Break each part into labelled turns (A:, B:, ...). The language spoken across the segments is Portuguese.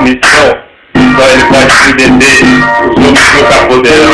A: missão, só ele pode se deter, os homens nunca poderão.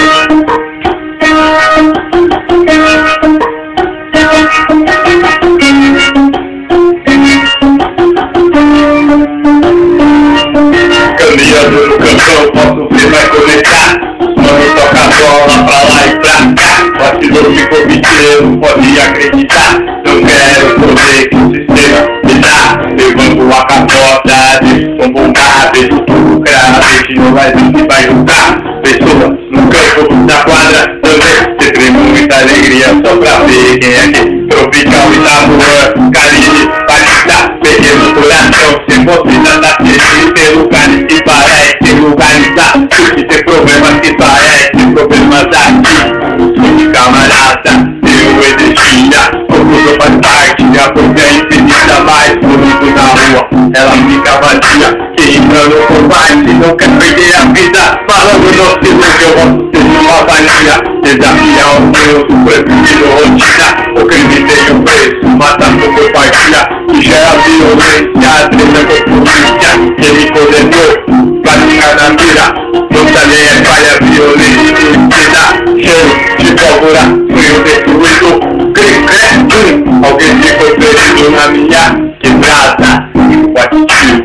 A: Caminhando no campão, posso ver mais conectar. Mano, toca a bola pra lá e pra cá. Vacilou, ficou mentira, não pode acreditar. Não quero poder que o sistema me dá. Levando a capota, deixo som bombar, deixo tudo cravo, deixo não vai juntar. Pessoas no campo, na quadra também. Sempre muita alegria só pra ver quem é que tropical e tá voando. Caribe, Palita, pequeno coração. Se você já tá feliz, tem lugares que parece, tem lugares aqui que tem problemas que parecem, problemas aqui. Sou de camarada, eu existia, tudo faz parte, a boca é infinita, mas bonito na rua, ela fica vazia. Quem entrando por parte, não quer perder a vida, falando no silêncio, eu gosto de ser uma valia. Desafiar o meu, prefiro rotina, o crime tem um preço, mata por compartilha, que gera violência, treta com polícia, quem me condenou, vai ficar na mira, não tá nem é falha, violência, suicida, cheiro de pólvora, frio destruído, alguém ficou ferido na minha quebrada, batido,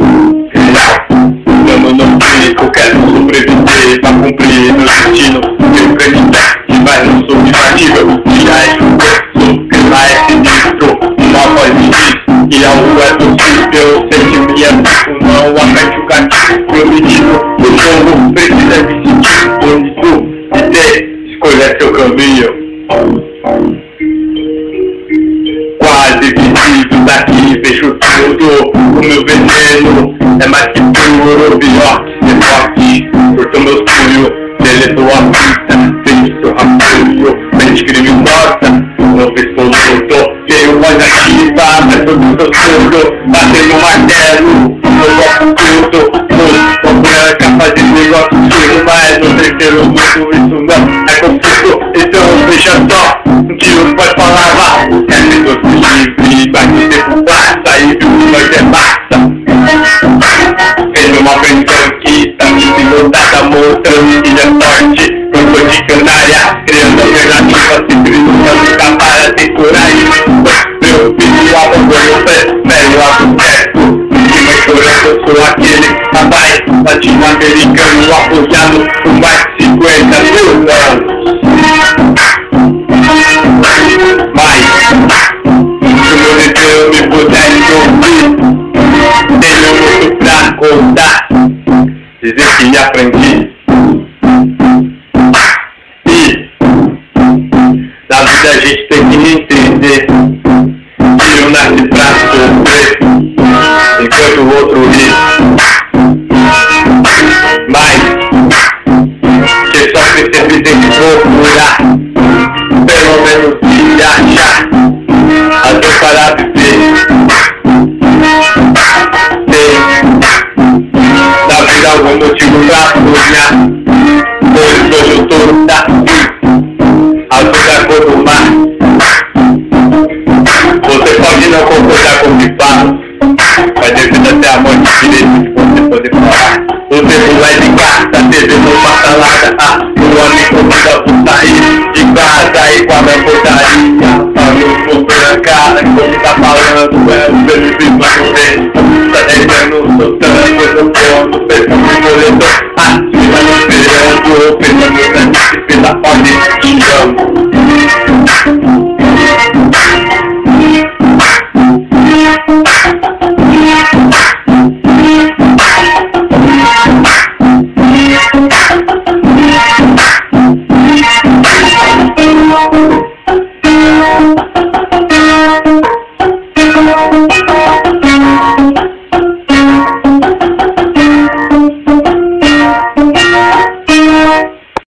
A: eu não fico, quero sobreviver pra cumprir meu destino, meu acreditar que vai não sou imbatível, já é sou que lá é sinistro, uma voz me diz que algo é possível, sentimento não aperte o gatilho, meu menino, o jogo precisa me sentir bonito, e ter, escolher seu caminho. Quase visível daqui, vejo tudo, o meu veneno é mais que puro, pior que ser forte, cortou meus punhos, deletou a pista, fez seu rapunho, mente criminosa, não fez como soltou, veio voz ativa, mas todo seu surdo, batendo um martelo, eu gosto tudo, com branca, fazendo negócio sujo, mas no terceiro mundo isso não é conflito, então veja só, que não pode falar lá, é todo livre, vai te derrubar, sair de um nós é massa. Fez uma pensão que tá me pilotada, mostrando que é forte, não foi de canária, criando alternativa, se gritando, capara, tem coragem. Meu filho abandonou o pé, velho aberto, e vai chorando, eu sou aquele rapaz, latino-americano, apoiado por mais de 50 mil anos. Mas, se o meu Deus me pudesse ouvir, tenho muito pra contar, dizer que aprendi. E, na vida a gente tem que entender que eu nasci pra sofrer, enquanto o outro ri. Mas, que só sempre tem que procurar, pelo menos se achar, até para viver. Tem na vida algum motivo pra sonhar, pois hoje eu tô daqui, a vida cor do mar. Você pode não concordar com o que falo,